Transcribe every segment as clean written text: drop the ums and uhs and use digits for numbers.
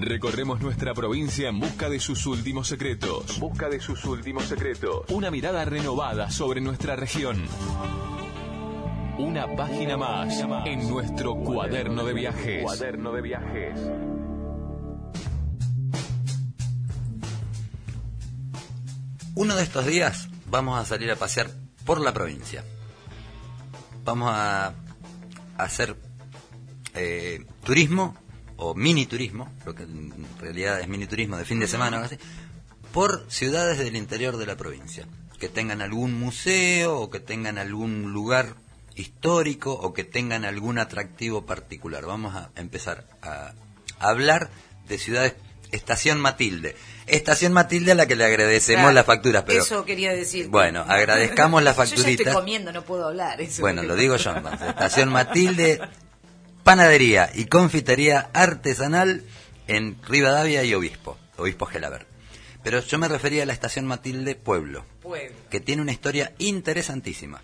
Recorremos nuestra provincia en busca de sus últimos secretos. Una mirada renovada sobre nuestra región. Una página más en nuestro cuaderno de viajes. Uno de estos días vamos a salir a pasear por la provincia. Vamos a hacer turismo o mini turismo, lo que en realidad es mini turismo de fin de semana, así, por ciudades del interior de la provincia, que tengan algún museo o que tengan algún lugar histórico o que tengan algún atractivo particular. Vamos a empezar a hablar de ciudades. Estación Matilde a la que le agradecemos las facturas, pero eso quería decir. Bueno, agradezcamos las facturitas. Yo ya estoy comiendo, no puedo hablar. Bueno, lo digo yo entonces. Estación Matilde, panadería y confitería artesanal en Rivadavia y Obispo Gelabert. Pero yo me refería a la Estación Matilde Pueblo, que tiene una historia interesantísima.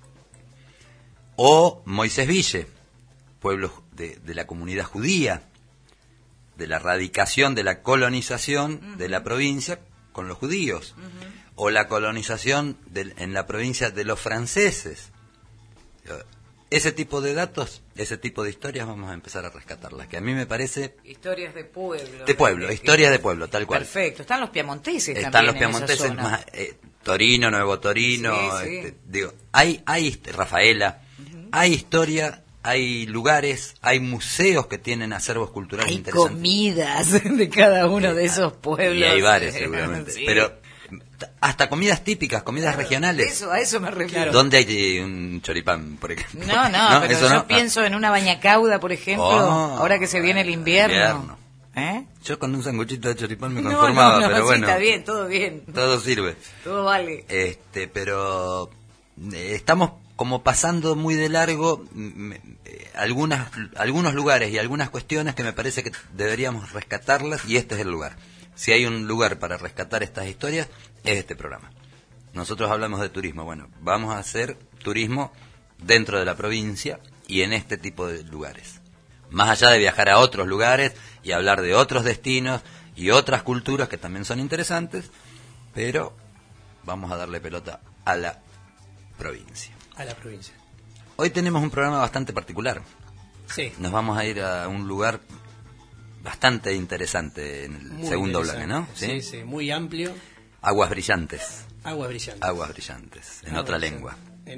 O Moisés Ville, pueblo de la comunidad judía, de la radicación, de la colonización de la provincia con los judíos, o la colonización en la provincia de los franceses. Ese tipo de datos, ese tipo de historias vamos a empezar a rescatarlas, que a mí me parece... Historias de pueblo. Historias de pueblo, tal cual. Perfecto, están los piamonteses también. Están los piamonteses, más, Torino, Nuevo Torino, sí. Digo, hay Rafaela, hay historia... Hay lugares, hay museos que tienen acervos culturales interesantes. Hay comidas de cada uno de esos pueblos. Y hay bares, seguramente. Sí. Pero hasta comidas típicas, comidas regionales. A eso me refiero. ¿Dónde hay un choripán, por ejemplo? No, pero yo pienso en una bañacauda, por ejemplo, ahora que se viene el invierno. Yo con un sanguchito de choripán me conformaba, pero bueno. Sí, está bien, todo bien. Todo sirve. Todo vale. Pero estamos como pasando muy de largo algunos lugares y algunas cuestiones que me parece que deberíamos rescatarlas, y este es el lugar. Si hay un lugar para rescatar estas historias, es este programa. Nosotros hablamos de turismo, bueno, vamos a hacer turismo dentro de la provincia y en este tipo de lugares. Más allá de viajar a otros lugares y hablar de otros destinos y otras culturas que también son interesantes, pero vamos a darle pelota a la provincia. Hoy tenemos un programa bastante particular. Sí. Nos vamos a ir a un lugar bastante interesante en el segundo bloque, ¿no? Sí, muy amplio. Aguas brillantes. En otra lengua.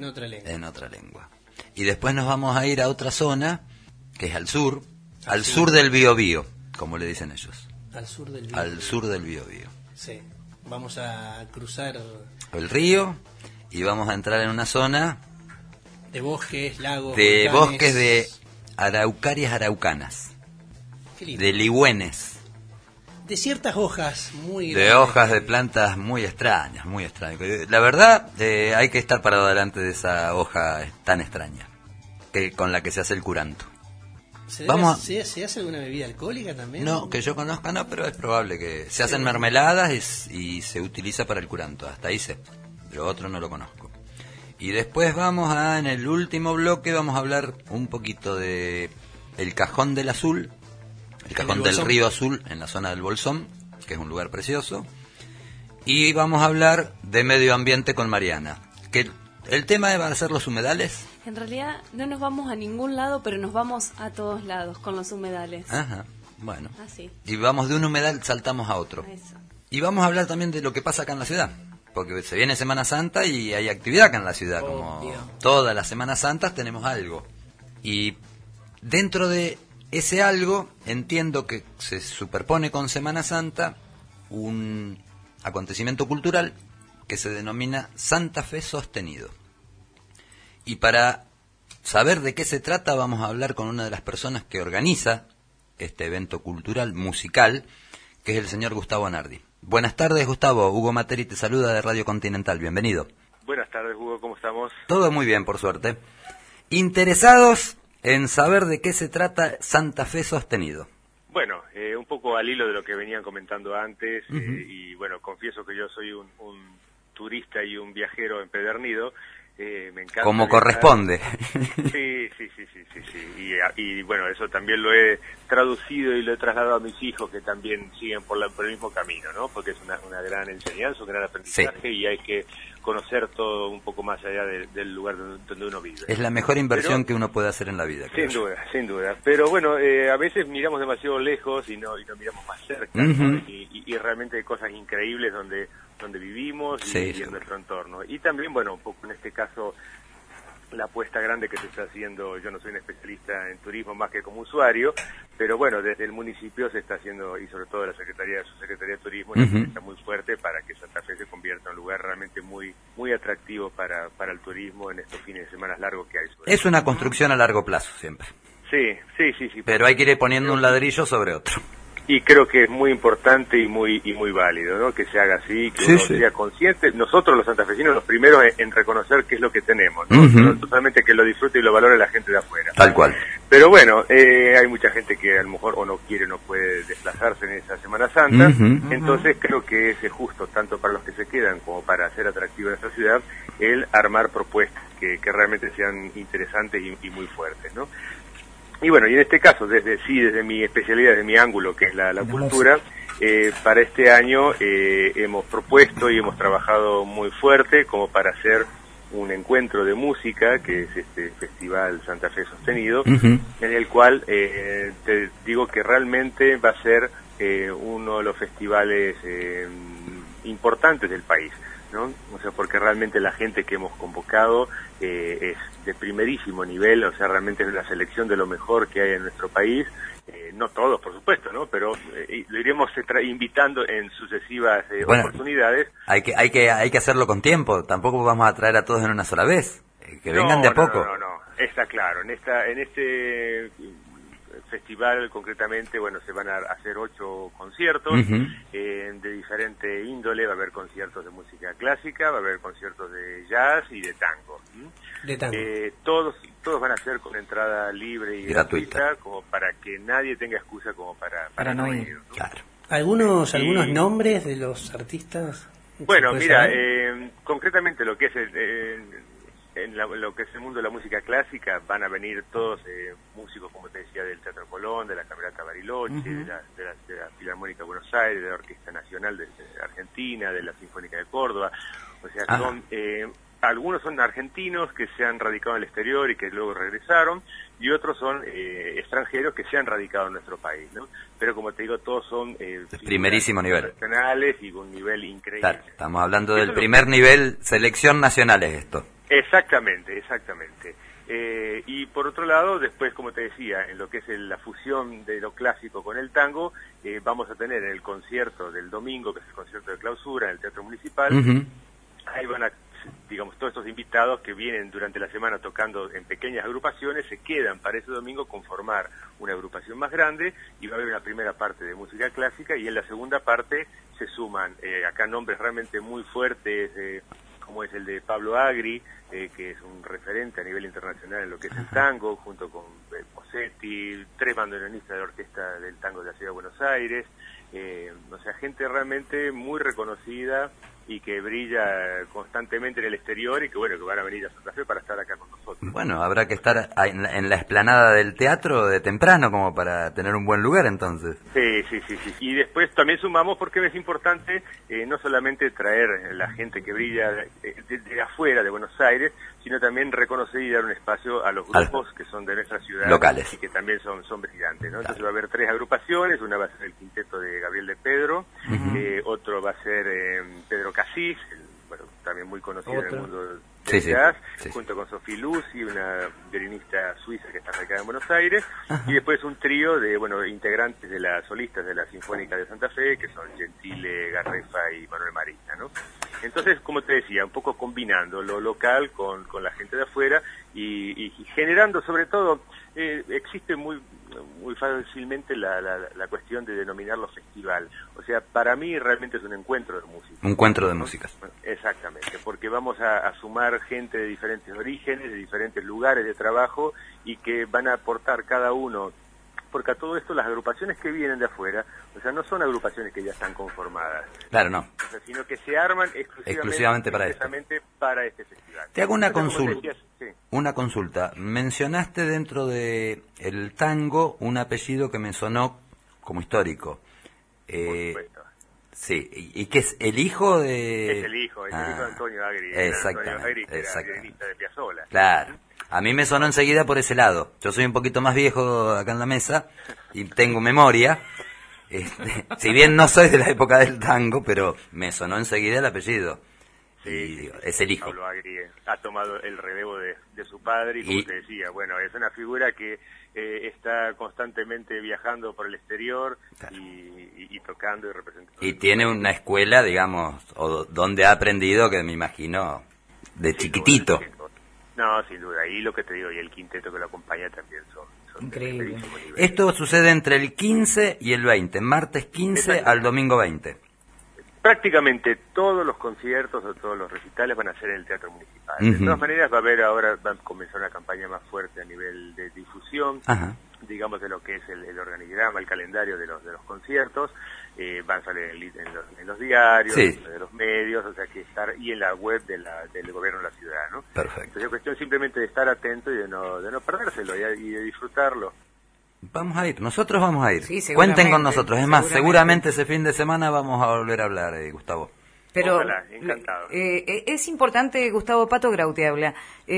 Y después nos vamos a ir a otra zona, que es al sur del Biobío, como le dicen ellos. Al sur del Biobío. Sí. Vamos a cruzar el río y vamos a entrar en una zona de bosques, lagos, de volcanes. bosques de araucarias araucanas, de ligüenes, de ciertas hojas muy de grandes. Hojas de plantas muy extrañas. La verdad, hay que estar parado delante de esa hoja tan extraña con la que se hace el curanto. ¿Se hace alguna bebida alcohólica también? No, que yo conozca no, pero es probable que se hacen mermeladas y se utiliza para el curanto. Hasta ahí sé. Lo otro no lo conozco. Y después en el último bloque vamos a hablar un poquito de el Cajón del Azul, el Cajón del Río Azul en la zona del Bolsón, que es un lugar precioso. Y vamos a hablar de medio ambiente con Mariana, que el tema va a ser los humedales. En realidad no nos vamos a ningún lado, pero nos vamos a todos lados con los humedales. Ajá, bueno. Así. Y vamos de un humedal, saltamos a otro. Eso. Y vamos a hablar también de lo que pasa acá en la ciudad. Porque se viene Semana Santa y hay actividad acá en la ciudad. Como todas las Semanas Santas tenemos algo. Y dentro de ese algo entiendo que se superpone con Semana Santa un acontecimiento cultural que se denomina Santa Fe Sostenido. Y para saber de qué se trata vamos a hablar con una de las personas que organiza este evento cultural musical, que es el señor Gustavo Nardi. Buenas tardes, Gustavo. Hugo Materi te saluda de Radio Continental. Bienvenido. Buenas tardes, Hugo. ¿Cómo estamos? Todo muy bien, por suerte. Interesados en saber de qué se trata Santa Fe Sostenido. Bueno, un poco al hilo de lo que venían comentando antes, y bueno, confieso que yo soy un turista y un viajero empedernido. Me encanta. Como corresponde. Sí. Y bueno, eso también lo he traducido y lo he trasladado a mis hijos, que también siguen por el mismo camino, ¿no? Porque es una gran enseñanza, un gran aprendizaje, y hay que conocer todo un poco más allá del lugar donde uno vive. Es la mejor inversión que uno puede hacer en la vida. Sin duda. Pero bueno, a veces miramos demasiado lejos y no miramos más cerca, ¿no? Y realmente hay cosas increíbles donde vivimos y en nuestro entorno. Y también, bueno, un poco en este caso, la apuesta grande que se está haciendo. Yo no soy un especialista en turismo más que como usuario, pero bueno, desde el municipio se está haciendo, y sobre todo la Secretaría de Turismo, está muy fuerte para que Santa Fe se convierta en un lugar realmente muy muy atractivo para el turismo en estos fines de semana largos que hay. Es una construcción a largo plazo siempre. Sí. Pero hay que ir poniendo un ladrillo sobre otro. Y creo que es muy importante y muy válido, ¿no? Que se haga así, que uno sea consciente. Nosotros los santafesinos los primeros en reconocer qué es lo que tenemos, ¿no? No totalmente que lo disfrute y lo valore la gente de afuera. Tal cual. Pero bueno, hay mucha gente que a lo mejor o no quiere, no puede desplazarse en esa Semana Santa. Entonces creo que es justo, tanto para los que se quedan como para hacer atractiva nuestra ciudad, el armar propuestas que realmente sean interesantes y muy fuertes, ¿no? Y bueno, y en este caso, desde mi especialidad, desde mi ángulo, que es la cultura, para este año hemos propuesto y hemos trabajado muy fuerte como para hacer un encuentro de música, que es este Festival Santa Fe Sostenido, en el cual te digo que realmente va a ser uno de los festivales importantes del país, ¿no? O sea, porque realmente la gente que hemos convocado es de primerísimo nivel, o sea, realmente es una selección de lo mejor que hay en nuestro país, no todos, por supuesto, ¿no? Pero lo iremos invitando en sucesivas oportunidades. Hay que hacerlo con tiempo, tampoco vamos a traer a todos en una sola vez, que vengan de a poco. No, está claro, en este festival concretamente, bueno, se van a hacer 8 conciertos de diferente índole. Va a haber conciertos de música clásica, va a haber conciertos de jazz y de tango. Todos van a ser con entrada libre y gratuita, como para que nadie tenga excusa como para no ir, ¿no? Claro. ¿Algunos nombres de los artistas? Bueno, mira, concretamente lo que es lo que es el mundo de la música clásica, van a venir todos músicos, como te decía, del Teatro Colón, de la Camerata Bariloche, de la Filarmónica de Buenos Aires, de la Orquesta Nacional de Argentina, de la Sinfónica de Córdoba. O sea, algunos son argentinos que se han radicado en el exterior y que luego regresaron, y otros son extranjeros que se han radicado en nuestro país, ¿no? Pero como te digo, todos son primerísimo nivel, nacionales y con un nivel increíble. Claro, estamos hablando del primer nivel, selección nacional es esto. Exactamente. Y por otro lado, después, como te decía, en lo que es la fusión de lo clásico con el tango, vamos a tener el concierto del domingo, que es el concierto de clausura en el Teatro Municipal. Ahí van a, digamos, todos estos invitados que vienen durante la semana tocando en pequeñas agrupaciones, se quedan para ese domingo conformar una agrupación más grande, y va a haber una primera parte de música clásica, y en la segunda parte se suman acá nombres realmente muy fuertes, como es el de Pablo Agri, que es un referente a nivel internacional en lo que es el tango, junto con Posetti, 3 bandoneonistas de la Orquesta del Tango de la Ciudad de Buenos Aires, o sea, gente realmente muy reconocida y que brilla constantemente en el exterior, y que bueno, que van a venir a Santa Fe para estar acá con nosotros. Bueno, habrá que estar en la explanada del teatro de temprano como para tener un buen lugar entonces. Sí. Y después también sumamos, porque es importante no solamente traer la gente que brilla de afuera de Buenos Aires, sino también reconocer y dar un espacio a los grupos que son de nuestra ciudad, locales, y que también son brillantes, ¿no? Entonces va a haber 3 agrupaciones, una va a ser el quinteto de Gabriel de Pedro, otro va a ser Pedro Casís, también muy conocido en el mundo del jazz, junto con Sofía Lucy, una violinista suiza que está radicada en Buenos Aires, y después un trío de integrantes de las solistas de la Sinfónica de Santa Fe, que son Gentile, Garrefa y Manuel Marina, ¿no? Entonces, como te decía, un poco combinando lo local con la gente de afuera, y generando, sobre todo, existe muy fácilmente la cuestión de denominarlo festival. O sea, para mí realmente es un encuentro de música. Un encuentro de músicas. Exactamente, porque vamos a sumar gente de diferentes orígenes, de diferentes lugares de trabajo, y que van a aportar cada uno porque a todo esto las agrupaciones que vienen de afuera, o sea, no son agrupaciones que ya están conformadas. Claro, no. O sea, sino que se arman exclusivamente para este festival. Te hago una consulta. Decías, sí. Una consulta. Mencionaste dentro de el tango un apellido que me sonó como histórico. Por supuesto. Sí, y que es el hijo de... Es el hijo de Antonio Agri. Exactamente. Antonio Agri, que era violinista de Piazzolla. Claro. A mí me sonó enseguida por ese lado. Yo soy un poquito más viejo acá en la mesa y tengo memoria. Si bien no soy de la época del tango, pero me sonó enseguida el apellido. Sí, y digo, es el hijo. Pablo Agri ha tomado el relevo de su padre y, como te decía, bueno, es una figura que está constantemente viajando por el exterior, claro, y tocando y representando. Y tiene una escuela, digamos, donde ha aprendido, que me imagino, de chiquitito. No, sin duda. Y lo que te digo, y el quinteto que lo acompaña también son increíble. Esto sucede entre el 15 y el 20, martes 15 al domingo 20. Prácticamente todos los conciertos o todos los recitales van a ser en el Teatro Municipal. De todas maneras, va a comenzar una campaña más fuerte a nivel de difusión, digamos, de lo que es el organigrama, el calendario de los conciertos. Van a salir en los diarios, de los medios, o sea que estar, y en la web del gobierno de la ciudad, ¿no? Perfecto. Entonces es cuestión simplemente de estar atento y de no perdérselo y de disfrutarlo. Vamos a ir, nosotros vamos a ir. Sí, cuenten con nosotros, es más, seguramente ese fin de semana vamos a volver a hablar, Gustavo. Pero ojalá, encantado. Es importante, Gustavo, Pato Grau te habla,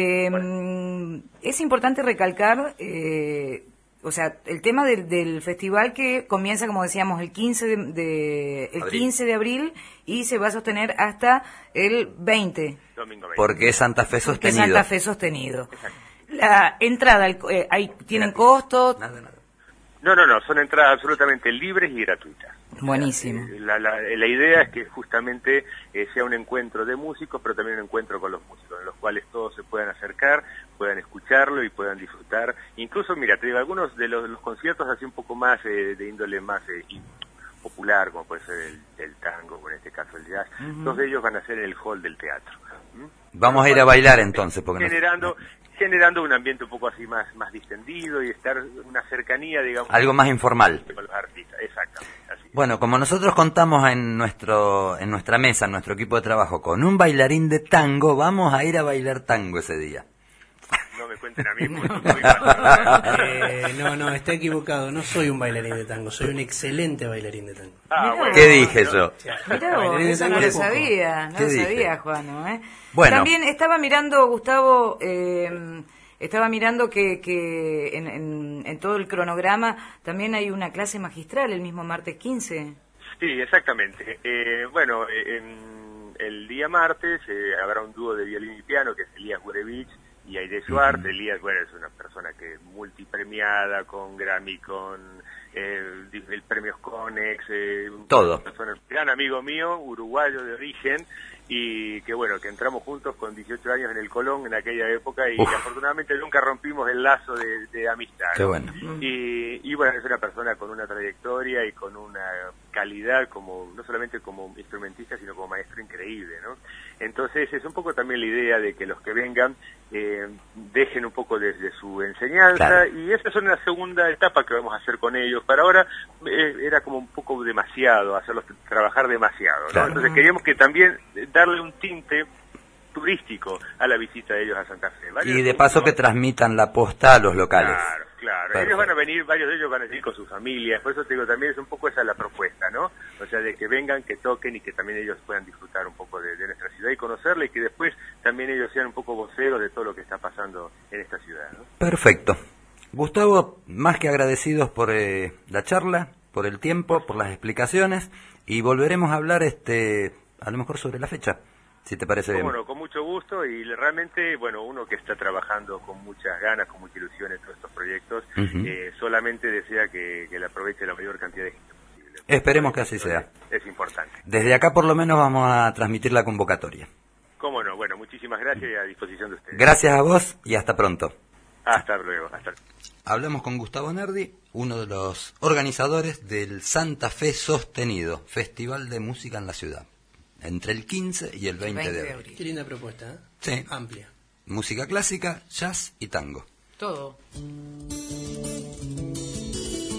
es importante recalcar, o sea, el tema del festival que comienza, como decíamos, el 15 de abril y se va a sostener hasta el 20. Domingo 20. Porque es Santa Fe sostenido. Santa Fe sostenido. Exacto. La entrada, ¿tienen costo? Nada. No, son entradas absolutamente libres y gratuitas. Buenísimo. La idea es que justamente sea un encuentro de músicos, pero también un encuentro con los músicos, en los cuales todos se puedan acercar, puedan escucharlo y puedan disfrutar. Incluso, mira, te digo, algunos de los conciertos así un poco más de índole más popular, como puede ser el tango, o en este caso el jazz, todos ellos van a ser en el hall del teatro. Vamos a ir a bailar entonces, porque generando un ambiente un poco así más distendido y estar una cercanía, digamos, algo más informal con los artistas. Exactamente. Así. Bueno, como nosotros contamos en nuestra mesa, en nuestro equipo de trabajo, con un bailarín de tango, vamos a ir a bailar tango ese día. No me cuenten a mí, porque no, está equivocado. No soy un bailarín de tango, soy un excelente bailarín de tango. Bueno, ¿qué dije yo? Mirá vos, eso no lo sabía, Juano, ¿eh? Bueno. También estaba mirando, Gustavo, estaba mirando que en todo el cronograma también hay una clase magistral el mismo martes 15. Sí, exactamente. El día martes habrá un dúo de violín y piano, que es Elías Gurevich y Aide Suárez. Elías, es una persona que multipremiada, con Grammy, con el premio Conex, todo. Gran amigo mío, uruguayo de origen, y que que entramos juntos con 18 años en el Colón en aquella época y que afortunadamente nunca rompimos el lazo de amistad. Qué bueno. Y es una persona con una trayectoria y con una calidad no solamente como instrumentista, sino como maestro increíble, ¿no? Entonces es un poco también la idea de que los que vengan dejen un poco desde su enseñanza, claro, y esa es una segunda etapa que vamos a hacer con ellos. Para ahora era como un poco demasiado, hacerlos trabajar demasiado, ¿no? Claro. Entonces queríamos que también darle un tinte turístico a la visita de ellos a Santa Fe. Y de paso que transmitan la posta a los locales. Claro. Perfecto. Ellos van a venir, varios de ellos van a venir con sus familias, por eso te digo, también es un poco esa la propuesta, ¿no? O sea, de que vengan, que toquen y que también ellos puedan disfrutar un poco de nuestra ciudad y conocerla, y que después también ellos sean un poco voceros de todo lo que está pasando en esta ciudad, ¿no? Perfecto. Gustavo, más que agradecidos por la charla, por el tiempo, por las explicaciones, y volveremos a hablar a lo mejor sobre la fecha, si te parece bien. Bueno, con mucho gusto, y realmente, uno que está trabajando con muchas ganas, con mucha ilusión en todos estos proyectos, solamente desea que la aproveche la mayor cantidad de gente posible. Esperemos que así sea. Es importante. Desde acá por lo menos vamos a transmitir la convocatoria. Cómo no, muchísimas gracias y a disposición de ustedes. Gracias a vos y hasta pronto. Hasta luego. Hablamos con Gustavo Nerdi, uno de los organizadores del Santa Fe Sostenido, Festival de Música en la Ciudad, entre el 15 y el 20 de abril. Qué linda propuesta, ¿eh? Sí. Amplia. Música clásica, jazz y tango. Todo.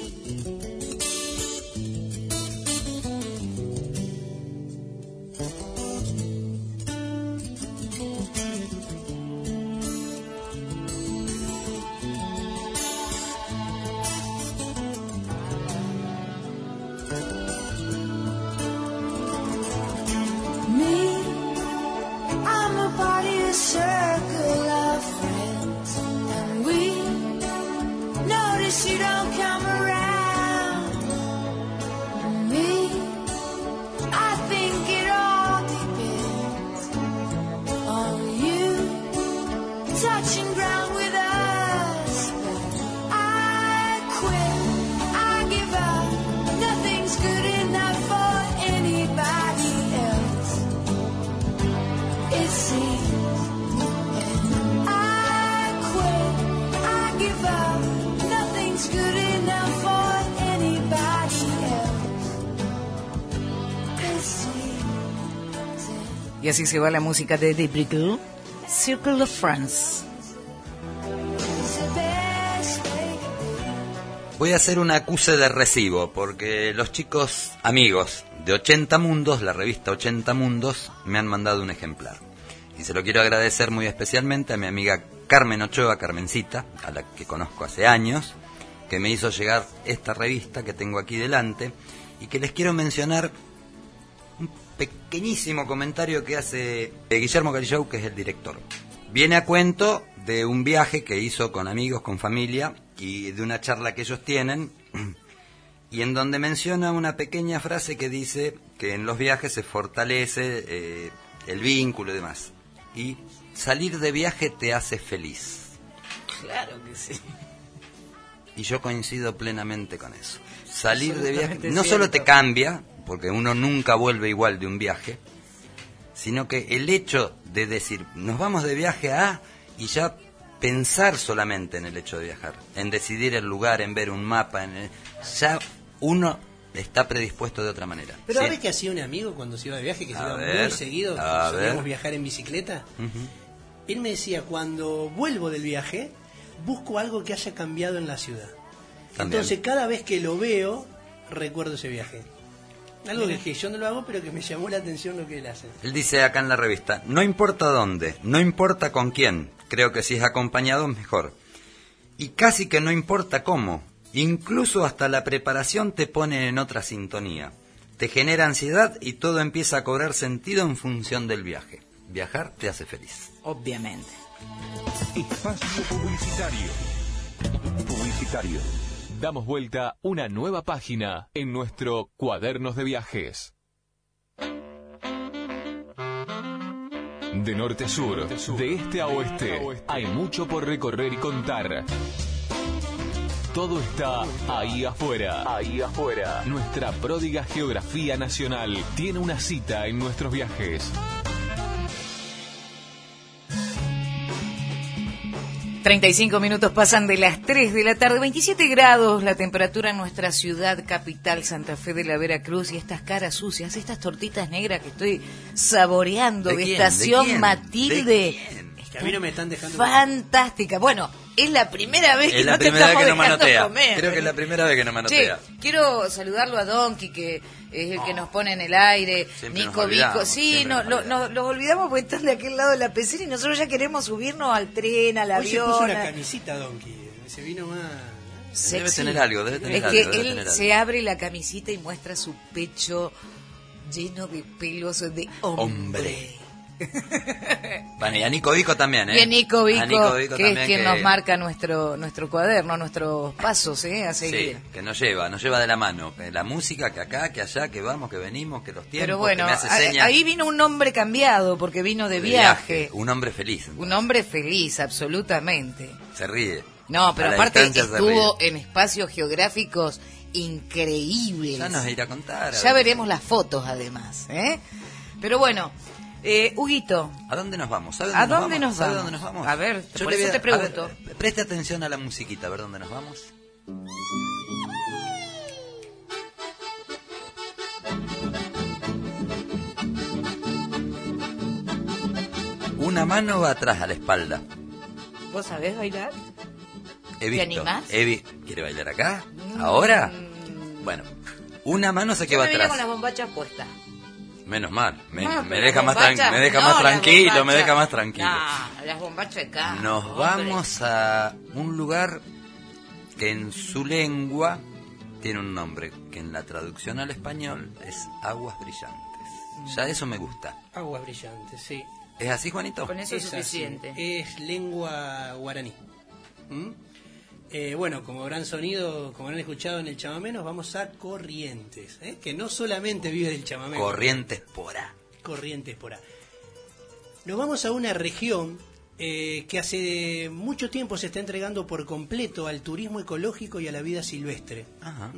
promise you don't come around me. I think it all depends on you touching ground with us. But I quit, I give up. Nothing's good enough for anybody else, it seems. And I quit, I give up. Nothing's good enough for anybody else, it seems. Y así se va la música de The Brickle, Circle of Friends. It's the best they can do. Voy a hacer un acuse de recibo, porque los chicos amigos de 80 Mundos, la revista 80 Mundos, me han mandado un ejemplar. Y se lo quiero agradecer muy especialmente a mi amiga Carmen Ochoa, Carmencita, a la que conozco hace años, que me hizo llegar esta revista que tengo aquí delante, y que les quiero mencionar un pequeñísimo comentario que hace Guillermo Galillau, que es el director. Viene a cuento de un viaje que hizo con amigos, con familia, y de una charla que ellos tienen, y en donde menciona una pequeña frase que dice que en los viajes se fortalece el vínculo y demás. Y salir de viaje te hace feliz. Claro que sí. Y yo coincido plenamente con eso. Salir de viaje Absolutamente no solo te cierto. cambia, porque uno nunca vuelve igual de un viaje, sino que el hecho de decir, nos vamos de viaje a, y ya pensar solamente en el hecho de viajar, en decidir el lugar, en ver un mapa, ya uno está predispuesto de otra manera. Pero Sí. ¿sabes qué hacía un amigo cuando se iba de viaje? Que se A iba ver, muy seguido, a solíamos ver. viajar en bicicleta. Ujú. Él me decía, cuando vuelvo del viaje, busco algo que haya cambiado en la ciudad. También. Entonces, cada vez que lo veo, recuerdo ese viaje. Algo que yo no lo hago, pero que me llamó la atención lo que él hace. Él dice acá en la revista, no importa dónde, no importa con quién, creo que si es acompañado es mejor. Y casi que no importa cómo, incluso hasta la preparación te pone en otra sintonía. Te genera ansiedad y todo empieza a cobrar sentido en función del viaje. Viajar te hace feliz. Obviamente. Espacio publicitario. Publicitario. Damos vuelta una nueva página en nuestro Cuadernos de Viajes. De norte a sur, de este a oeste, hay mucho por recorrer y contar. Todo está ahí afuera. Ahí afuera. Nuestra pródiga geografía nacional tiene una cita en nuestros viajes. 35 minutos pasan de las 3 de la tarde, 27 grados la temperatura en nuestra ciudad capital, Santa Fe de la Veracruz, y estas caras sucias, estas tortitas negras que estoy saboreando de, quién? Estación ¿De quién? Matilde. ¿De quién? Que a mí no me están dejando. Fantástica. Bueno, es la primera vez que Es la no te primera vez estamos que no dejando manotea. comer. Creo que es la primera vez que no manotea. Che, quiero saludarlo a Donkey, que es el que nos pone en el aire. Siempre Nico nos olvidamos, Vico. Sí, siempre no, nos olvidamos. los olvidamos porque están de aquel lado de la pecera y nosotros ya queremos subirnos al tren, al Hoy se avión. puso una camisita, Donkey. Se vino más. Sexy. Debe tener algo, debe tener es algo, que debe él tener se algo. abre la camisita y muestra su pecho lleno de pelos de hombre. Bueno, y a Nico Vico también, ¿eh? Y a Nico Vico, A Nico Vico que es también, quien nos marca nuestro cuaderno, nuestros pasos a seguir. Sí, que nos lleva de la mano. Que la música, que acá, que allá, que vamos, que venimos, que los tiempos, Pero bueno, que me hace señas. ahí vino un hombre cambiado porque vino de viaje. Un hombre feliz. Un hombre feliz, absolutamente. Se ríe. No, pero A la aparte distancia se estuvo ríe. en espacios geográficos increíbles. Ya nos irá a contar. Ya veremos las fotos además, ¿eh? Pero bueno, Huguito, ¿A dónde nos vamos? ¿Sabe ¿a dónde dónde nos ¿Sabe vamos? dónde nos vamos? A ver, Yo por le eso voy te pregunto. a ver, preste atención a la musiquita, a ver dónde nos vamos. Una mano va atrás a la espalda. ¿Vos sabés bailar? He visto. animás? ¿Quiere bailar acá? ¿Ahora? Bueno, una mano se Yo que va me vine atrás. con las bombachas puestas. Menos mal. Me No, me pero deja las más bombachas, me deja no, más las tranquilo, me bombachas. deja más tranquilo. No, las bombachas acá. Nos hombre. vamos a un lugar que en su lengua tiene un nombre, que en la traducción al español es Aguas Brillantes. Ya eso me gusta. Aguas brillantes, sí. ¿Es así, Juanito? Con eso es así. suficiente. Es lengua guaraní. ¿Mm? Bueno, como habrán escuchado en el chamamé, nos vamos a Corrientes, que no solamente vive del chamamé. Corrientes Porá. Corrientes Porá. Nos vamos a una región que hace mucho tiempo se está entregando por completo al turismo ecológico y a la vida silvestre. Ajá.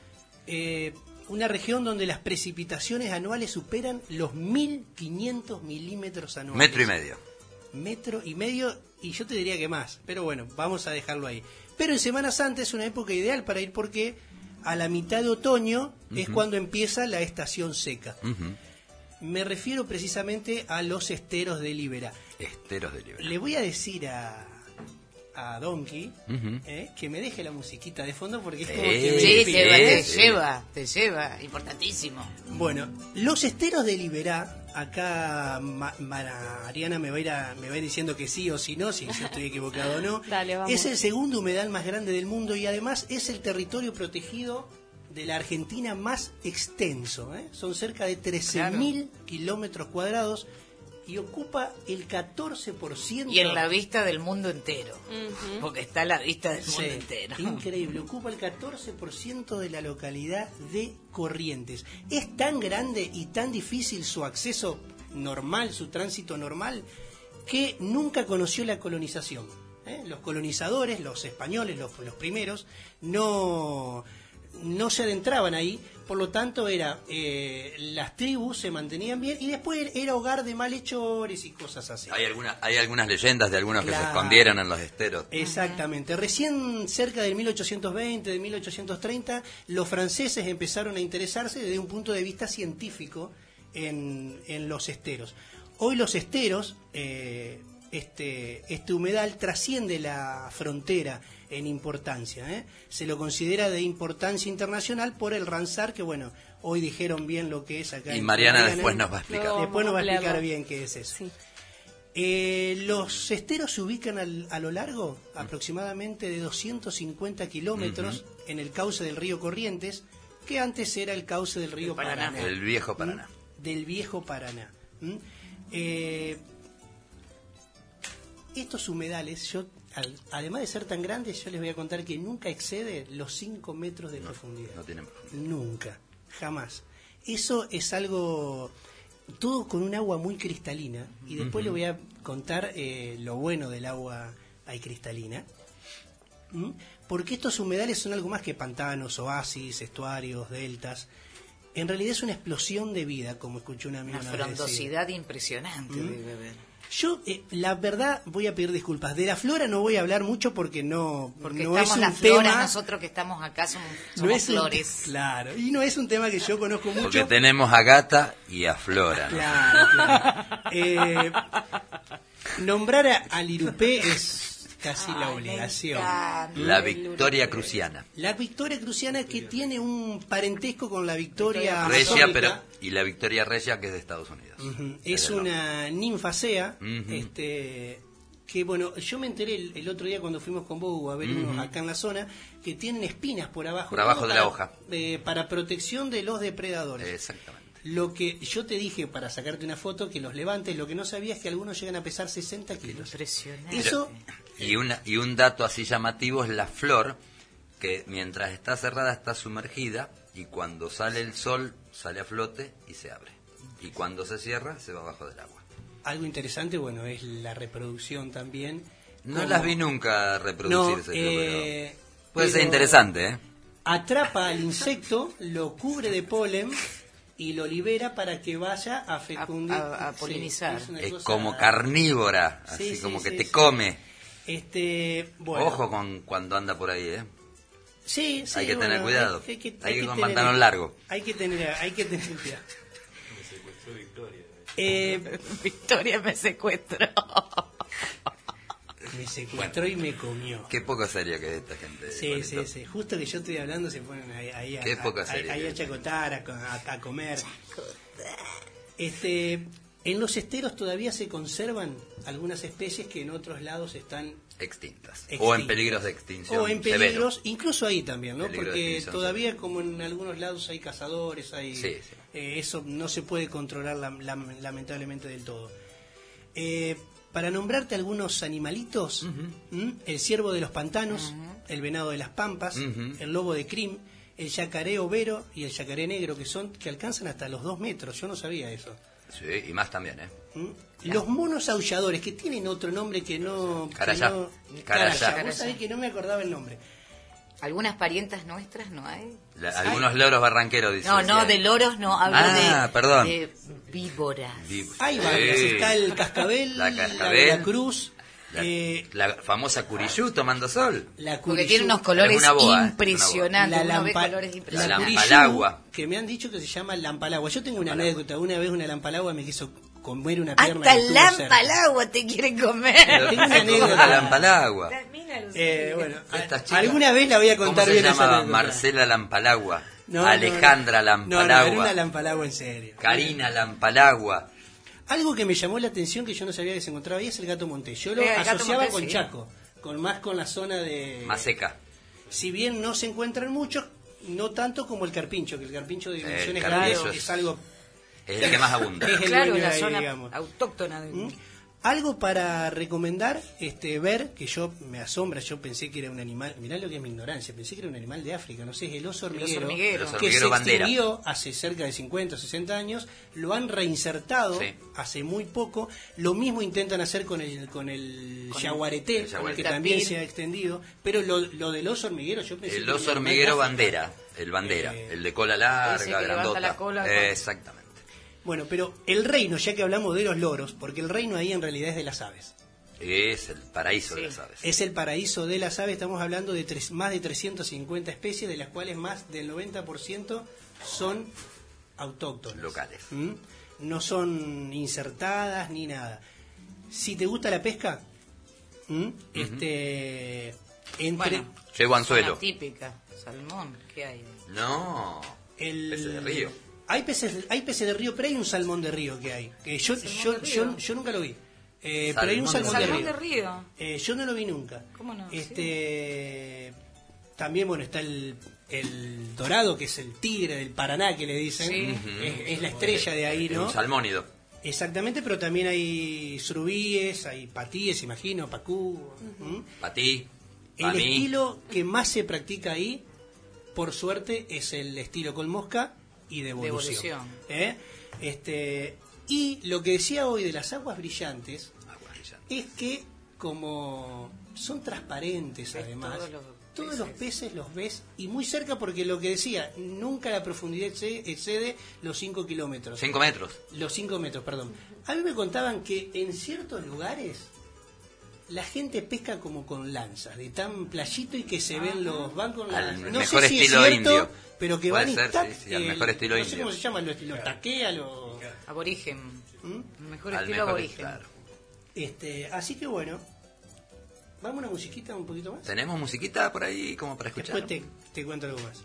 Una región donde las precipitaciones anuales superan los 1.500 milímetros anuales. Metro y medio, y yo te diría que más, pero bueno, vamos a dejarlo ahí. Pero en Semana Santa es una época ideal para ir porque a la mitad de otoño es cuando empieza la estación seca. Me refiero precisamente a los esteros de Liberá. Esteros de Liberá. Le voy a decir a Donkey que me deje la musiquita de fondo porque es como que me Sí, inspira. te lleva, importantísimo. Bueno, los esteros de Liberá, acá Mariana me va a ir diciendo que sí o si no, si yo estoy equivocado o no. Dale, vamos. Es el segundo humedal más grande del mundo y además es el territorio protegido de la Argentina más extenso. Son cerca de 13.000 kilómetros cuadrados y ocupa el 14%. Y en la vista del mundo entero, porque está a la vista del mundo entero. Increíble, ocupa el 14% de la localidad de Corrientes. Es tan grande y tan difícil su acceso normal, su tránsito normal, que nunca conoció la colonización. Los colonizadores, los españoles, los primeros, no se adentraban ahí, por lo tanto las tribus se mantenían bien y después era hogar de malhechores y cosas así. Hay algunas leyendas de algunos que se escondieron en los esteros. Exactamente. Recién cerca del 1820, de 1830, los franceses empezaron a interesarse desde un punto de vista científico en los esteros. Hoy los esteros, este humedal trasciende la frontera en importancia. Se lo considera de importancia internacional por el Ramsar, que bueno, hoy dijeron bien lo que es acá. Y Mariana después nos va a explicar. Después nos va a explicar bien qué es eso. Sí. Los esteros se ubican a lo largo aproximadamente de 250 kilómetros en el cauce del río Corrientes, que antes era el cauce del río Paraná. El viejo Paraná. Del viejo Paraná. Estos humedales, además de ser tan grandes, yo les voy a contar que nunca excede los 5 metros de profundidad. No tienen profundidad. Nunca, jamás. Eso es algo, todo con un agua muy cristalina, y después le voy a contar lo bueno del agua cristalina. Porque estos humedales son algo más que pantanos, oasis, estuarios, deltas. En realidad es una explosión de vida, como escuché una amiga Una una vez decir. frondosidad impresionante debe haber. Yo, la verdad, voy a pedir disculpas. De la flora no voy a hablar mucho porque no Estamos es un las floras, tema. Nosotros que estamos acá somos No es flores. Claro, y no es un tema que yo conozco mucho. Porque tenemos a Gata y a Flora, ¿no? Claro. Nombrar al Irupé es casi la obligación. La Victoria Cruciana. La Victoria Cruciana, que tiene un parentesco con la Victoria Regia, Amazónica. y la Victoria Regia, que es de Estados Unidos. Es una ninfacea, que bueno, yo me enteré el otro día cuando fuimos con Bobo a ver unos acá en la zona, que tienen espinas por abajo. Por abajo de la hoja. Para protección de los depredadores. Exactamente. Lo que yo te dije para sacarte una foto, que los levantes, lo que no sabía es que algunos llegan a pesar 60 kilos. Impresionante. Eso, Y un dato así llamativo es la flor, que mientras está cerrada está sumergida, y cuando sale el sol sale a flote y se abre. Y cuando se cierra se va abajo del agua. algo interesante, bueno, es la reproducción también. No las vi nunca reproducirse. No, pero puede ser interesante, ¿eh? Atrapa al insecto, lo cubre de polen y lo libera para que vaya a fecundar, a polinizar. Sí, Es como carnívora, así Sí, como sí, que sí, te sí. come. Bueno. Ojo con cuando anda por ahí, ¿eh? Sí, sí, Hay que tener cuidado. Hay que Hay que ir con tener- pantalón largo. Hay que tener cuidado. Victoria me secuestró. Me secuestró y me comió. Qué poco serio que es esta gente. Sí, Juanito. sí. Justo que yo estoy hablando se ponen ahí Qué poca serie ahí que a chacotar, a comer. En los esteros todavía se conservan algunas especies que en otros lados están Extintas. O en Extintas. peligros de extinción. o en severo. peligros, incluso ahí también, ¿no? Peligro de Porque extinción todavía como en algunos lados hay cazadores, hay Sí, sí. eso no se puede controlar lamentablemente del todo. para nombrarte algunos animalitos, el ciervo de los pantanos, el venado de las pampas, el lobo de crin, el yacaré overo y el yacaré negro, que alcanzan hasta los 2 metros. Yo no sabía eso. Sí, y más también, ¿eh? Los monos aulladores, que tienen otro nombre que no... Carayá. Carayá. Vos sabés que no me acordaba el nombre. ¿Algunas parientas nuestras no hay? Algunos loros barranqueros, dice. No, de loros no, hablo perdón. de víboras. Hay varias, está el cascabel, la cruz... la famosa curiyú tomando sol. Porque tiene unos colores impresionantes. La lampalagua. Que me han dicho que se llama lampalagua. Yo tengo una anécdota. Una vez una lampalagua me quiso comer una pierna. Hasta el lampalagua te quiere comer. Tengo una anécdota. La lampalagua. Bueno, alguna vez la voy a contar bien. ¿Cómo se llamaba? Marcela Lampalagua. Alejandra Lampalagua. No, era una lampalagua en serio. Karina Lampalagua. Algo que me llamó la atención, que yo no sabía que se encontraba ahí, es el gato montés. Yo lo asociaba con Chaco, más con la zona de... Más seca. Si bien no se encuentran muchos, no tanto como el carpincho, que el carpincho de dimensiones grandes es algo... Es el que más abunda. Es el claro, dueño la ahí, zona digamos. autóctona. Algo para recomendar, ver, que yo me asombra, yo pensé que era un animal, mirá lo que es mi ignorancia, pensé que era un animal de África, no sé, es el oso hormiguero, que se extinguió hace cerca de 50 o 60 años, lo han reinsertado hace muy poco, lo mismo intentan hacer con el yaguareté, que también se ha extendido, pero lo del oso hormiguero, yo pensé el oso hormiguero bandera, el de cola larga, grandota. La cola, exactamente. Bueno, pero el reino, ya que hablamos de los loros, porque el reino ahí en realidad es de las aves. Es el paraíso de las aves. Es el paraíso de las aves, estamos hablando de más de 350 especies, de las cuales más del 90% son autóctonas. Locales. No son insertadas ni nada. Si te gusta la pesca, llevo anzuelo. Típica, salmón, ¿qué hay? No, peces de río. Hay peces de río, pero hay un salmón de río que hay. Que yo nunca lo vi. Pero hay un salmón de río. Yo no lo vi nunca. ¿Cómo no? También, bueno, está el dorado, que es el tigre del Paraná, que le dicen. Sí. Es la estrella de ahí, ¿no? Un salmónido. Exactamente, pero también hay surubíes, hay patíes, imagino, pacú. Patí. El estilo que más se practica ahí, por suerte, es el estilo con mosca y de evolución. Y lo que decía hoy de las aguas brillantes es que como son transparentes, además, todos los peces los ves y muy cerca, porque lo que decía, nunca la profundidad excede los 5 kilómetros. 5 metros. Los 5 metros, perdón. A mí me contaban que en ciertos lugares la gente pesca como con lanzas, de tan playito, y que se ven van con las... No mejor sé si estilo es cierto, indio. pero que puede van ser, sí, al mejor estilo no indio. sé cómo se llama, lo taquea, lo... Aborigen. El mejor Al estilo mejor, aborigen. claro. Así que bueno, ¿vamos a una musiquita un poquito más? ¿Tenemos musiquita por ahí como para escuchar? Después te cuento algo más.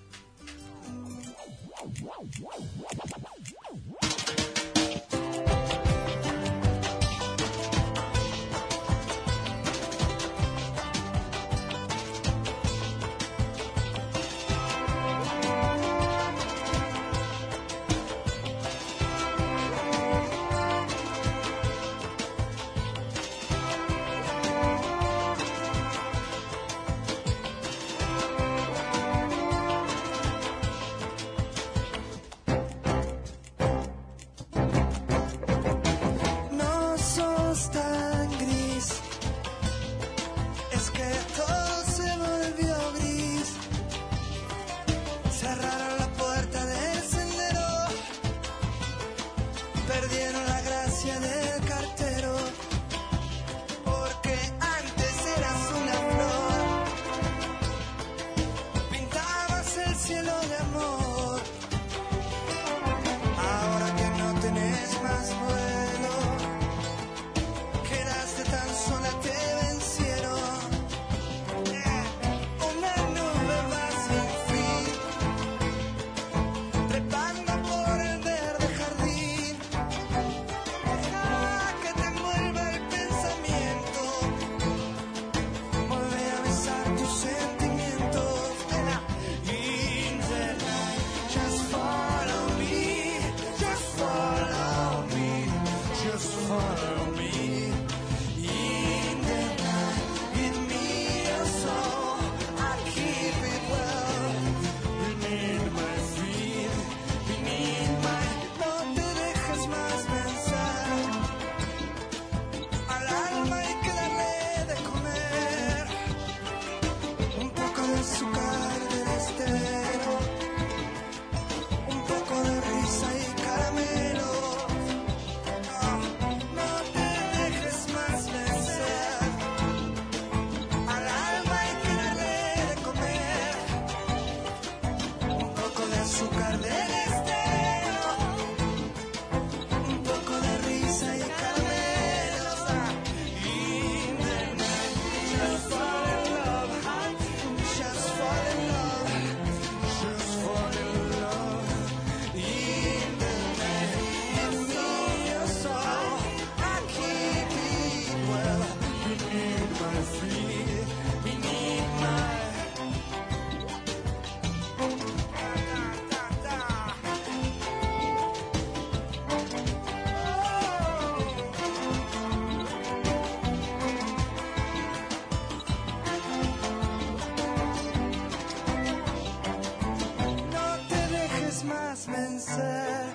placer.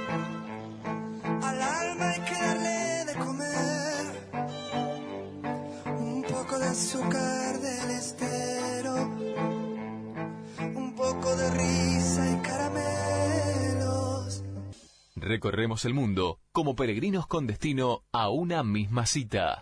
Al alma hay que darle de comer un poco de azúcar del estero, un poco de risa y caramelos. Recorremos el mundo como peregrinos con destino a una misma cita.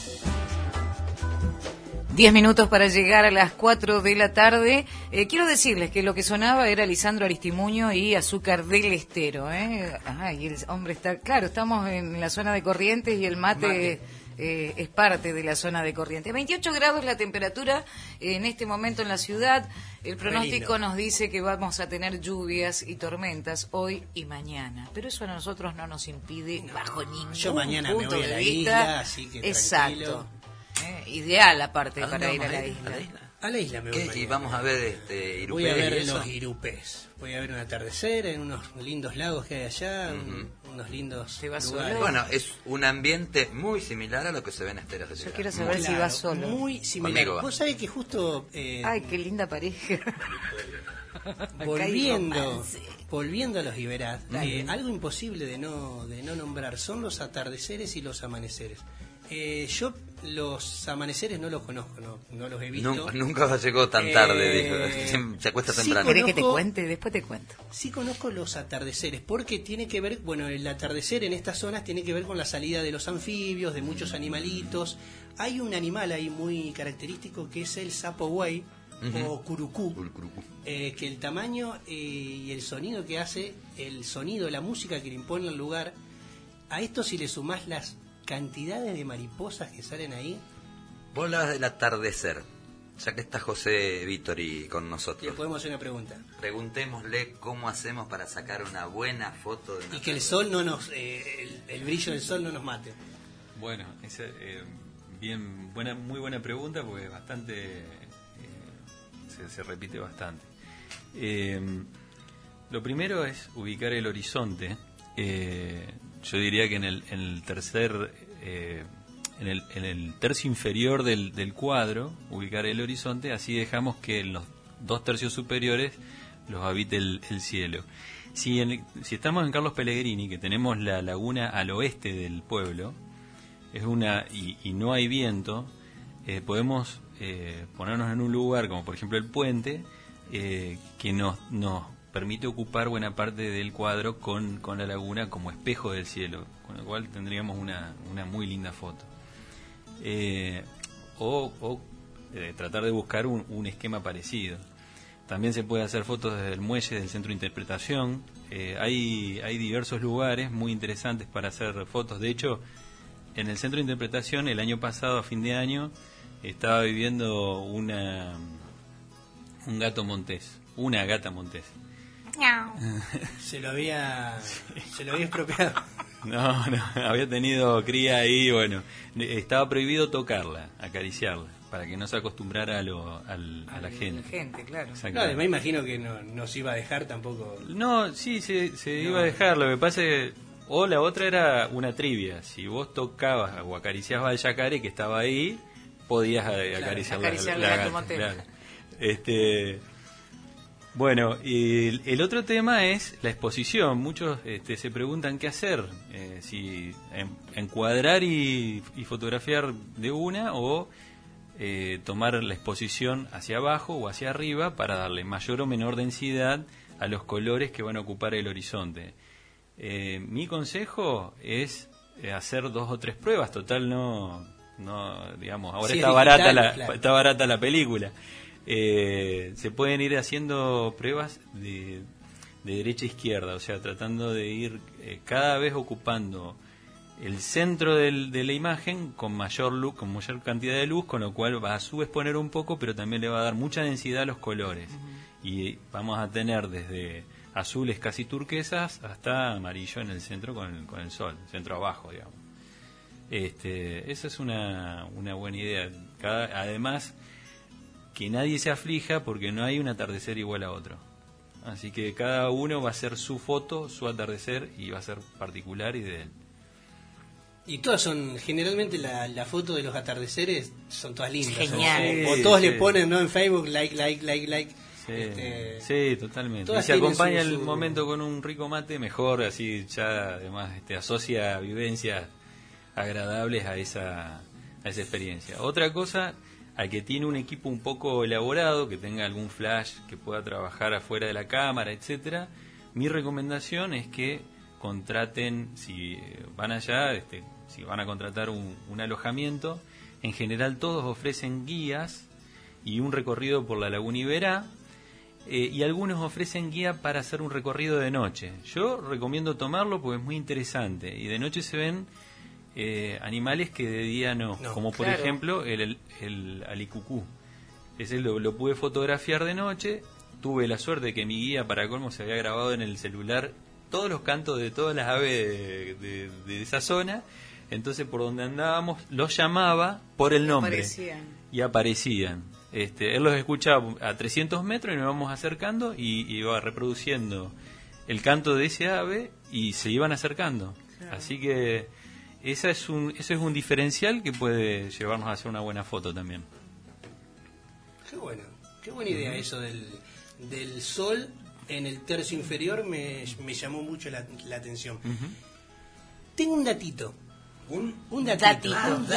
10 minutos para llegar a las 4 de la tarde. Quiero decirles que lo que sonaba era Lisandro Aristimuño y Azúcar del Estero. Y el hombre está... Claro, estamos en la zona de Corrientes y el mate. Es parte de la zona de Corrientes. 28 grados la temperatura en este momento en la ciudad. El pronóstico nos dice que vamos a tener lluvias y tormentas hoy y mañana. Pero eso a nosotros no nos impide bajo ningún Yo mañana me punto voy a de la vista. isla, así que Exacto. tranquilo. Ideal aparte ¿A dónde para ir a vamos la isla. A la isla me voy ¿Qué? mañana. Y vamos a ver irupés. Voy a ver y eso. los irupés. Voy a ver un atardecer en unos lindos lagos que hay allá, unos lindos ¿Te vas lugares. solo? Bueno, es un ambiente muy similar a lo que se ve en Esteros de Yo Ciudad. quiero saber si vas solo. Muy similar. Conmigo va. Vos sabés que justo Ay, qué linda pareja. volviendo a los Iberat, algo imposible de no nombrar son los atardeceres y los amaneceres. Yo los amaneceres no los conozco, no los he visto. Nunca llegó tan tarde, dijo. Se acuesta sí temprano. ¿Querés que te cuente? Después te cuento. Sí conozco los atardeceres, porque tiene que ver, bueno, el atardecer en estas zonas tiene que ver con la salida de los anfibios, de muchos animalitos. Hay un animal ahí muy característico que es el sapo buey, o curucú, que el tamaño y el sonido que hace, la música que le impone al lugar, a esto si le sumás las cantidades de mariposas que salen ahí. Vos hablabas del atardecer, ya que está José Vittori con Le nosotros. podemos hacer una pregunta. Preguntémosle cómo hacemos para sacar una buena foto de una Y que el sol no nos, el brillo del sol no nos mate. Bueno, esa, muy buena pregunta porque bastante se repite bastante. Lo primero es ubicar el horizonte. Yo diría que en el tercer, en el tercio inferior del cuadro, ubicar el horizonte, así dejamos que en los 2 tercios superiores los habite el cielo. Si estamos en Carlos Pellegrini, que tenemos la laguna al oeste del pueblo, y no hay viento, podemos ponernos en un lugar como por ejemplo el puente, que nos permite ocupar buena parte del cuadro con la laguna como espejo del cielo, con lo cual tendríamos una muy linda foto. Tratar de buscar un esquema parecido. También se puede hacer fotos desde el muelle del centro de interpretación. Hay diversos lugares muy interesantes para hacer fotos. De hecho, en el centro de interpretación, el año pasado, a fin de año, estaba viviendo un gato montés, una gata montés. Se lo había expropiado. No, había tenido cría ahí, bueno, estaba prohibido tocarla, acariciarla, para que no se acostumbrara a la gente. Claro. Claro, me imagino que no se iba a dejar tampoco. No, sí, se iba a dejar, lo que pasa es o la otra era una trivia, si vos tocabas o acariciabas al yacaré que estaba ahí, podías acariciar la gata, claro. Bueno, y el otro tema es la exposición. Muchos se preguntan qué hacer, si encuadrar y fotografiar de una o tomar la exposición hacia abajo o hacia arriba para darle mayor o menor densidad a los colores que van a ocupar el horizonte. Mi consejo es hacer 2 o 3 pruebas. Total, no digamos, ahora sí, está barata la película. Se pueden ir haciendo pruebas de derecha a izquierda, o sea, tratando de ir cada vez ocupando el centro de la imagen con mayor luz, con mayor cantidad de luz, con lo cual va a subexponer un poco, pero también le va a dar mucha densidad a los colores. Y vamos a tener desde azules casi turquesas hasta amarillo en el centro con el sol, centro abajo, digamos. Esa es una buena idea. Además, que nadie se aflija porque no hay un atardecer igual a otro. Así que cada uno va a hacer su foto, su atardecer, y va a ser particular y de él. Y todas son, generalmente la foto de los atardeceres son todas lindas. Genial. O todos le ponen, ¿no? En Facebook, like. Sí, totalmente. Y todas se tienen acompaña su- el momento con un rico mate, mejor, así ya además asocia vivencias agradables a esa experiencia. Otra cosa, al que tiene un equipo un poco elaborado, que tenga algún flash que pueda trabajar afuera de la cámara, etcétera, mi recomendación es que contraten, si van allá, si van a contratar un alojamiento, en general todos ofrecen guías y un recorrido por la Laguna Iberá, y algunos ofrecen guía para hacer un recorrido de noche. Yo recomiendo tomarlo porque es muy interesante, y de noche se ven animales que de día no, como por claro. ejemplo el alicucú. Ese lo pude fotografiar de noche. Tuve la suerte de que mi guía, para colmo, se había grabado en el celular todos los cantos de todas las aves de esa zona. Entonces, por donde andábamos, los llamaba por el nombre. Y aparecían. Él los escuchaba a 300 metros y nos íbamos acercando y iba reproduciendo el canto de ese ave y se iban acercando. Claro. Así que ese es un diferencial que puede llevarnos a hacer una buena foto también. Qué buena idea eso del sol en el tercio inferior, me llamó mucho la atención. Tengo un datito. Un datito.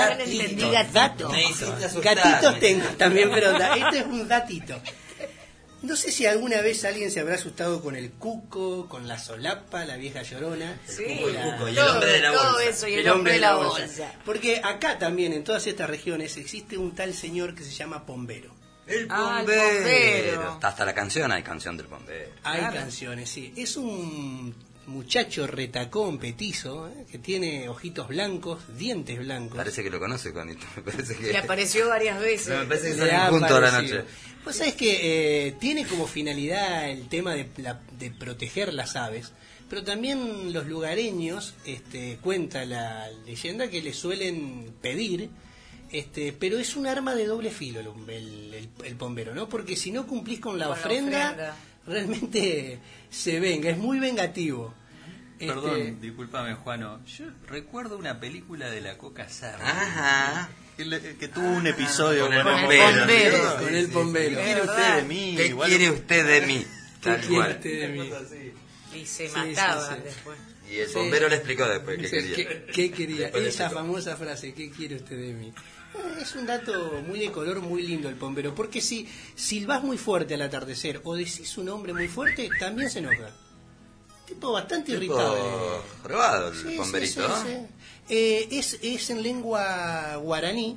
Gatitos tengo también, pero este es un datito. No sé si alguna vez alguien se habrá asustado con el cuco, con la solapa, la vieja llorona. Sí, y el hombre de la bolsa. Todo eso y el hombre de la bolsa. Porque acá también, en todas estas regiones, existe un tal señor que se llama Pombero. El el bombero. bombero. Hasta la canción, hay canción del bombero. Hay Claro. canciones, sí. Es un muchacho retacón, petizo, que tiene ojitos blancos, dientes blancos. Parece que lo conoce, Juanito. Me parece que... Le apareció varias veces. Me parece que Le salen ha juntos a la parecido. noche. Pues sabes que tiene como finalidad el tema de proteger las aves, pero también los lugareños, cuenta la leyenda que le suelen pedir, pero es un arma de doble filo el bombero, ¿no? Porque si no cumplís con la ofrenda, realmente se venga, es muy vengativo. Perdón, discúlpame, Juano. Yo recuerdo una película de la Coca Sarri. Ajá. Que tuvo un episodio Con el con bombero. Con el bombero. ¿Qué quiere usted de mí? ¿Qué Igual- quiere usted de mí? ¿Qué Tal quiere cual. usted de mí? Y se Sí, mataba sí. después. Y el bombero le explicó después qué quería. ¿Qué quería? Después le Esa explicó. famosa frase, ¿qué quiere usted de mí? Es un dato muy de color, muy lindo el bombero, porque si silbás muy fuerte al atardecer o decís un nombre muy fuerte, también se enoja. Tipo bastante irritable. Probado el Sí, bomberito, sí, ¿no? sí, sí. Es en lengua guaraní,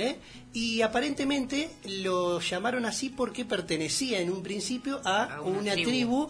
y aparentemente lo llamaron así porque pertenecía en un principio a una tribu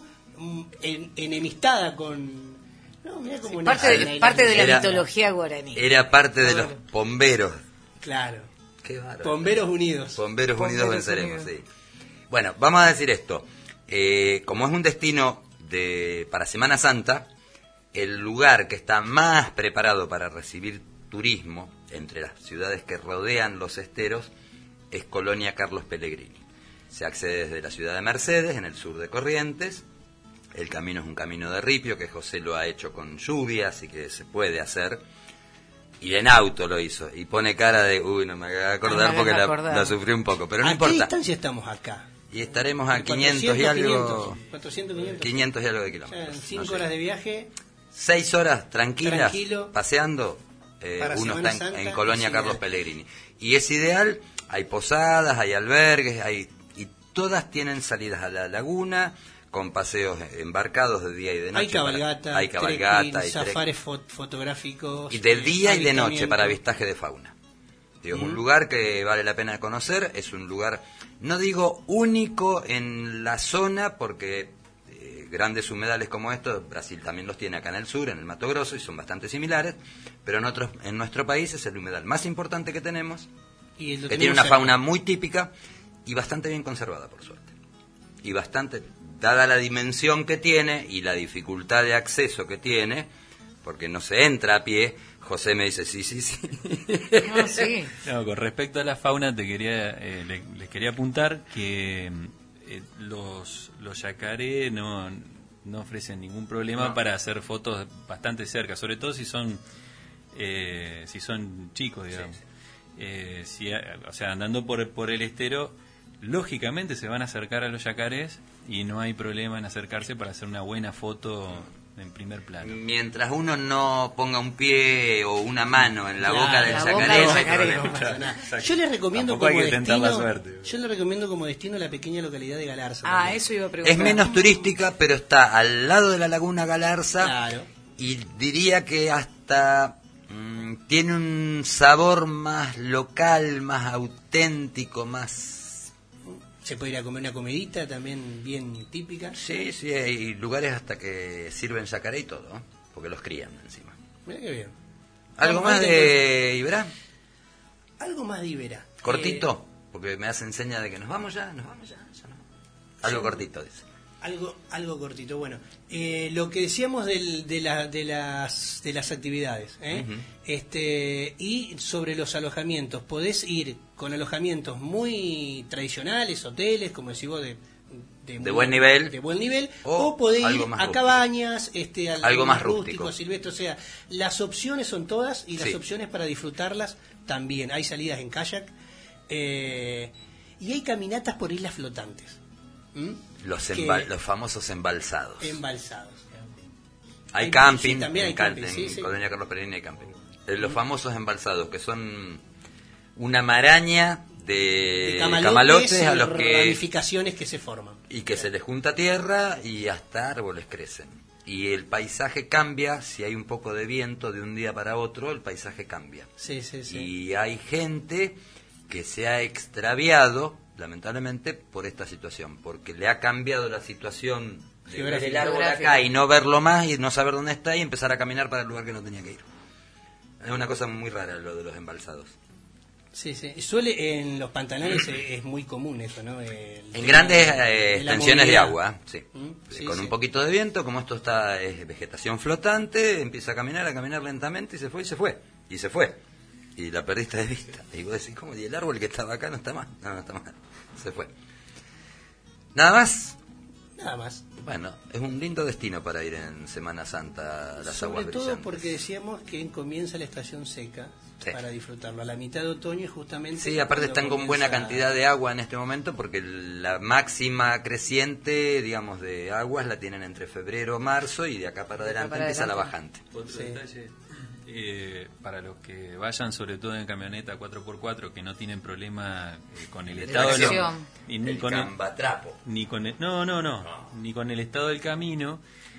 enemistada con... No, mirá cómo Parte de la Era- mitología guaraní. Era parte de los bomberos. Claro. Qué bárbaro. Bomberos Unidos. Bomberos Unidos Bomberos venceremos, Unidos. sí. Bueno, vamos a decir esto. Como es un destino para Semana Santa, el lugar que está más preparado para recibir turismo entre las ciudades que rodean los esteros es Colonia Carlos Pellegrini. Se accede desde la ciudad de Mercedes, en el sur de Corrientes. El camino es un camino de ripio que José lo ha hecho con lluvia, así que se puede hacer. Y en auto lo hizo. Y pone cara de, uy, no me haga acordar me porque haga acordar. la sufrí un poco. Pero no ¿A qué importa. distancia estamos acá? Y estaremos a 400, 500 y algo. 400, 500. 500 y algo de O sea, kilómetros. en 5 no sé. horas de viaje. 6 horas tranquilas, Tranquilo. paseando. Para Uno Semana está en Santa, Colonia es Carlos ideal. Pellegrini. Y es ideal, hay posadas, hay albergues, y todas tienen salidas a la laguna, con paseos embarcados de día y de noche. Hay cabalgata, hay cabalgata, hay safares fotográficos. y de día y de noche avistamiento. para avistaje de fauna. Digo, es un lugar que vale la pena conocer, es un lugar, no digo único en la zona, porque grandes humedales como estos, Brasil también los tiene acá en el sur, en el Mato Grosso, y son bastante similares, pero en nuestro país es el humedal más importante que tenemos, Y lo que tiene tenemos una cerca. fauna muy típica y bastante bien conservada, por suerte. Y bastante, dada la dimensión que tiene y la dificultad de acceso que tiene, porque no se entra a pie. José me dice, sí. No, sí. No, con respecto a la fauna, les quería apuntar que los yacaré no ofrecen ningún problema para hacer fotos bastante cerca, sobre todo si son chicos, digamos. O sea, andando por el estero, lógicamente se van a acercar a los yacarés y no hay problema en acercarse para hacer una buena foto en primer plano. Mientras uno no ponga un pie o una mano en la Claro, boca del la boca yacaré, del no hay yacaré. problema. No pasa nada. Exacto. Yo les recomiendo Tampoco hay como que tentar destino, la suerte. yo les recomiendo como destino la pequeña localidad de Galarza. Ah, también. eso iba a preguntar. Es menos turística, pero está al lado de la laguna Galarza. Claro. Y diría que hasta tiene un sabor más local, más auténtico, más... Se puede ir a comer una comidita también bien típica. Sí, sí, hay lugares hasta que sirven yacaré y todo, ¿no? Porque los crían encima. Mira qué bien. ¿Algo Vamos más a ir de Iberá? Algo más de Iberá. ¿Cortito? Porque me hacen seña de que nos vamos ya no. Algo cortito, dice. Algo cortito. Bueno, lo que decíamos de las actividades, y sobre los alojamientos. Podés ir con alojamientos muy tradicionales, hoteles, como decís vos, de buen nivel. de buen nivel, O o podés algo ir más a rústico. cabañas, Algo más rústico. silvestre. O sea, las opciones son todas y las Sí. opciones para disfrutarlas también. Hay salidas en kayak y hay caminatas por islas flotantes. Los Que- famosos embalsados. Embalsados. Hay Sí, camping, también hay en camping, sí, sí. Colonia Carlos Pereira hay camping. Los famosos embalsados, que son una maraña de camalotes y a los que ramificaciones que se forman. y que se les junta tierra y hasta árboles crecen. Y el paisaje cambia, si hay un poco de viento de un día para otro, el paisaje cambia. Sí, sí, sí. Y hay gente que se ha extraviado, lamentablemente, por esta situación, porque le ha cambiado la situación de ver el árbol Geográfica. acá y no verlo más y no saber dónde está y empezar a caminar para el lugar que no tenía que ir. Es una cosa muy rara lo de los embalsados. Sí, sí. En los pantanones es muy común eso, ¿no? En grandes extensiones de agua, sí. Sí, Con sí. un poquito de viento, como esto es vegetación flotante, empieza a caminar lentamente y se fue y se fue. Y se fue. Y la perdiste de vista. Y vos decís, ¿cómo? ¿Y el árbol que estaba acá no está más? No, no está más. Se fue. ¿Nada más? Nada más. Bueno, es un lindo destino para ir en Semana Santa a las Sobre aguas todo brillantes. porque decíamos que comienza la estación seca Sí. para disfrutarlo. A la mitad de otoño justamente. Sí, aparte cuando están con buena comienza- cantidad de agua en este momento porque la máxima creciente, digamos, de aguas la tienen entre febrero, marzo y de acá para adelante para empieza la adelante. bajante. Otro Sí. detalle, para los que vayan sobre todo en camioneta 4x4 que no tienen problema con el De estado de tracción. y ni El con cambatrapo. ni con el, no, ni con el estado del camino.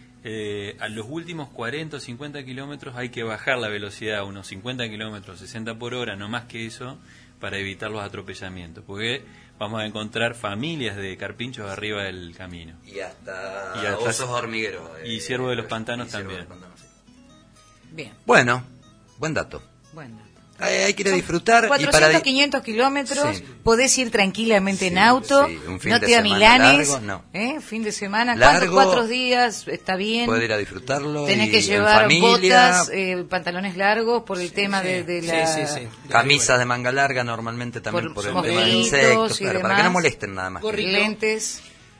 A los últimos 40 o 50 kilómetros hay que bajar la velocidad a unos 50 kilómetros, 60 por hora, no más que eso, para evitar los atropellamientos, porque vamos a encontrar familias de carpinchos arriba del camino. Y hasta, Y hasta osos hormigueros. y ciervo de los pantanos y ciervo también. de los pantanos, sí. Bien, Bueno, buen dato. bueno. Hay que ir a disfrutar. 400, y 500 kilómetros, Sí. podés ir tranquilamente en Sí, auto, sí, un fin no de te da semana milanes, largo, no. fin de semana, Largo, 4 días, está bien. puede ir a disfrutarlo. Tenés y que en llevar familia, botas, pantalones largos por el tema Sí, de sí, la... sí, sí. camisas de manga larga normalmente también por el tema de mosquitos insectos, y claro, para que demás. no molesten nada más. Gorrito. lentes.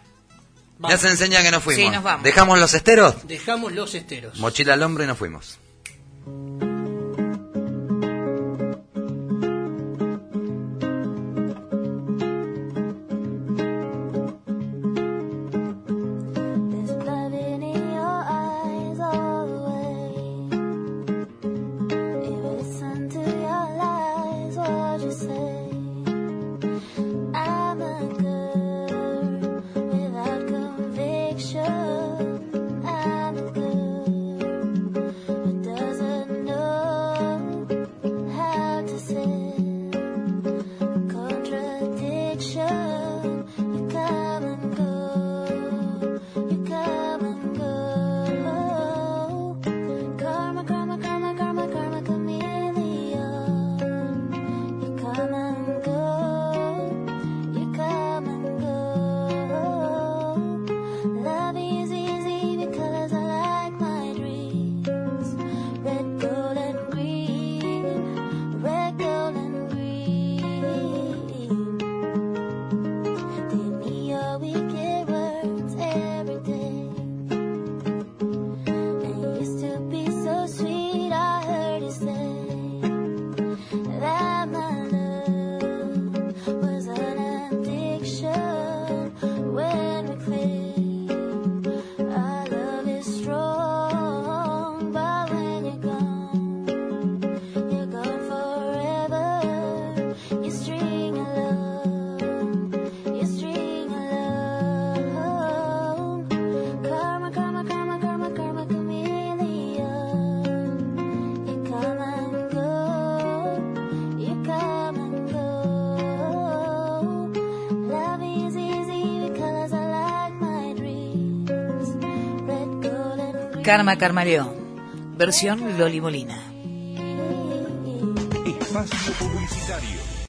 Ya se enseña que nos fuimos. Sí, nos vamos. ¿Dejamos los esteros? Dejamos los esteros. Mochila al hombro y nos fuimos. There's blood in your eyes all the way. If I listen to your lies, what you say? I'm a girl without conviction. I'm a girl Karma Carmaleón, versión Loli Molina. Espacio publicitario.